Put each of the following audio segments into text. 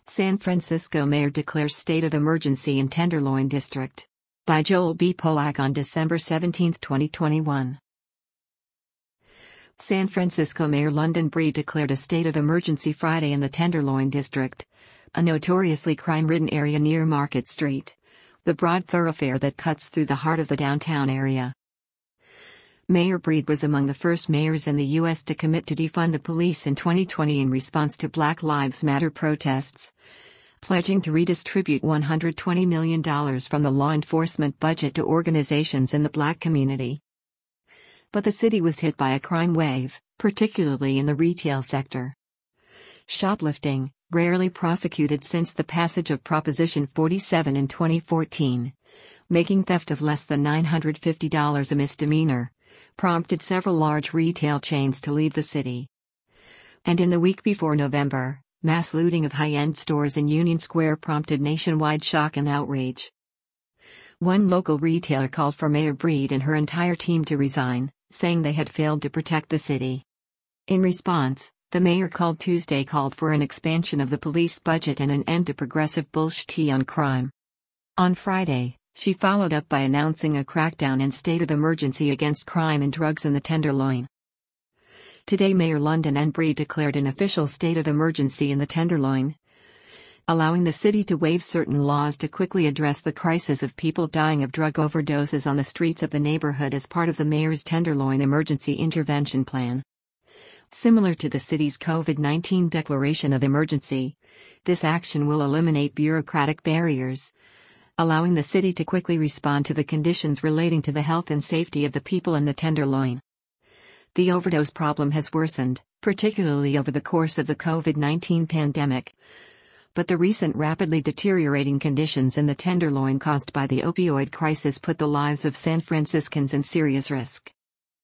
San Francisco mayor declares state of emergency in Tenderloin District. By Joel B. Polak on December 17, 2021. San Francisco Mayor London Breed declared a state of emergency Friday in the Tenderloin District, a notoriously crime-ridden area near Market Street, the broad thoroughfare that cuts through the heart of the downtown area. Mayor Breed was among the first mayors in the U.S. to commit to defund the police in 2020 in response to Black Lives Matter protests, pledging to redistribute $120 million from the law enforcement budget to organizations in the Black community. But the city was hit by a crime wave, particularly in the retail sector. Shoplifting, rarely prosecuted since the passage of Proposition 47 in 2014, making theft of less than $950 a misdemeanor, prompted several large retail chains to leave the city. And in the week before November, mass looting of high-end stores in Union Square prompted nationwide shock and outrage. One local retailer called for Mayor Breed and her entire team to resign, saying they had failed to protect the city. In response, the mayor Tuesday called for an expansion of the police budget and an end to progressive bullshit on crime. On Friday, she followed up by announcing a crackdown and state of emergency against crime and drugs in the Tenderloin. Today Mayor London Breed declared an official state of emergency in the Tenderloin, allowing the city to waive certain laws to quickly address the crisis of people dying of drug overdoses on the streets of the neighborhood as part of the mayor's Tenderloin Emergency Intervention Plan. Similar to the city's COVID-19 declaration of emergency, this action will eliminate bureaucratic barriers, allowing the city to quickly respond to the conditions relating to the health and safety of the people in the Tenderloin. The overdose problem has worsened, particularly over the course of the COVID-19 pandemic, but the recent rapidly deteriorating conditions in the Tenderloin caused by the opioid crisis put the lives of San Franciscans in serious risk.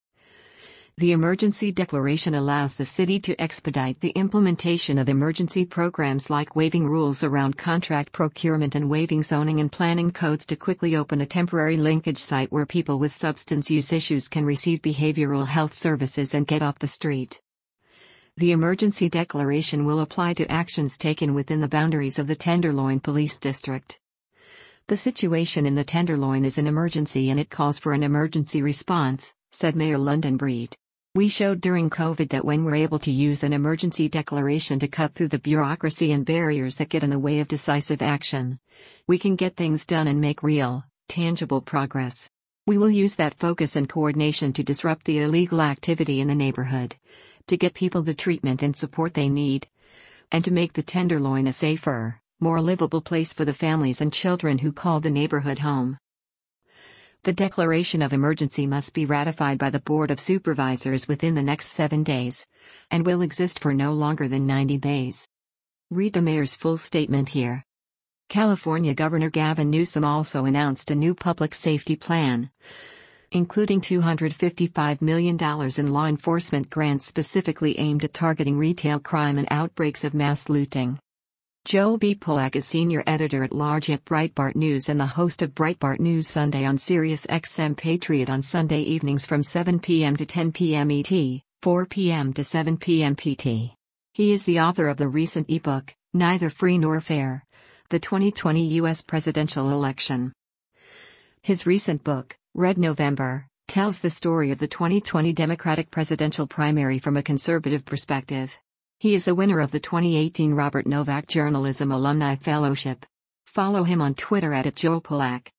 The emergency declaration allows the city to expedite the implementation of emergency programs like waiving rules around contract procurement and waiving zoning and planning codes to quickly open a temporary linkage site where people with substance use issues can receive behavioral health services and get off the street. The emergency declaration will apply to actions taken within the boundaries of the Tenderloin Police District. The situation in the Tenderloin is an emergency and it calls for an emergency response, said Mayor London Breed. We showed during COVID that when we're able to use an emergency declaration to cut through the bureaucracy and barriers that get in the way of decisive action, we can get things done and make real, tangible progress. We will use that focus and coordination to disrupt the illegal activity in the neighborhood, to get people the treatment and support they need, and to make the Tenderloin a safer, more livable place for the families and children who call the neighborhood home. The declaration of emergency must be ratified by the Board of Supervisors within the next 7 days, and will exist for no longer than 90 days. Read the mayor's full statement here. California Governor Gavin Newsom also announced a new public safety plan, including $255 million in law enforcement grants specifically aimed at targeting retail crime and outbreaks of mass looting. Joel B. Polak is senior editor-at-large at Breitbart News and the host of Breitbart News Sunday on SiriusXM Patriot on Sunday evenings from 7 p.m. to 10 p.m. ET, 4 p.m. to 7 p.m. PT. He is the author of the recent ebook, Neither Free Nor Fair: The 2020 U.S. Presidential Election. His recent book, Red November, tells the story of the 2020 Democratic presidential primary from a conservative perspective. He is a winner of the 2018 Robert Novak Journalism Alumni Fellowship. Follow him on Twitter @JoelPolak.